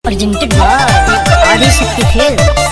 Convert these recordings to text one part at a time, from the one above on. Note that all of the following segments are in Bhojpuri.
Presented by Adi Shakti Films.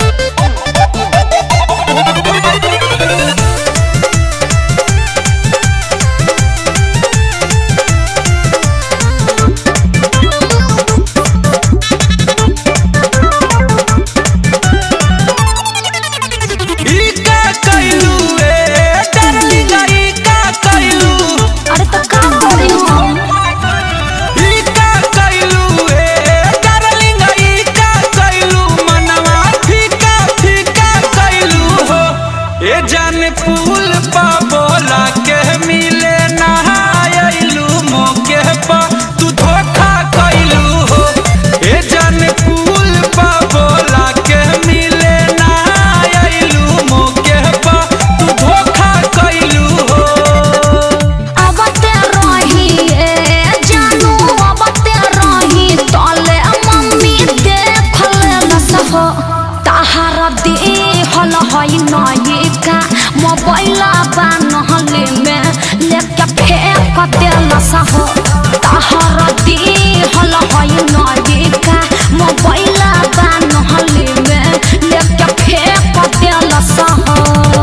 फूल पा बोला के मिले नहायलू मौके पा तू धोखा कैलू हो। ए जान फूल पा बोला के मिले नहायलू मौके पा तू धोखा कैलू हो। अबते रही जानू अबते रही तले मम्मी देखले न सहो ताहार दे हल हई नयिका मोबाइल बानहले में लेके फेंक देला सहो ताहार दे हल हई नयिका मोबाइल बानहले में लेके फेंक देला सहो।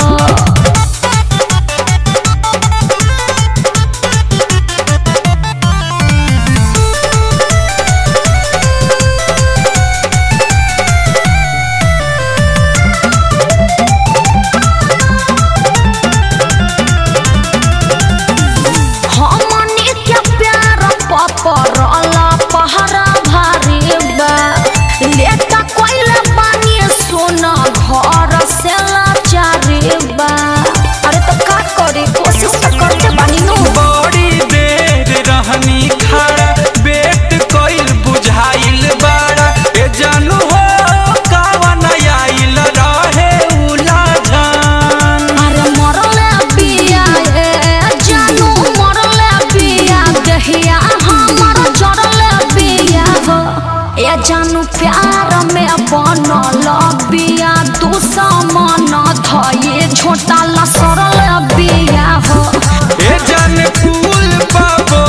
परला पहरा भारी बा लेता कोइला पानी सोना घर से लाचारी बा। अरे तो का करे कोशिश तो करते बानी नु। बड़ी देर रहनी खड़ा बेट कोइल बुझाइल बाड़ा ए जानू हो कावन आइल रहे उला जान। अरे मरले बिया जानू मरले बिया दहिया ए जानू प्यार में बनल बिया दुश्मन धये छोटा ला सरल बिया हो। ए जान फूल पा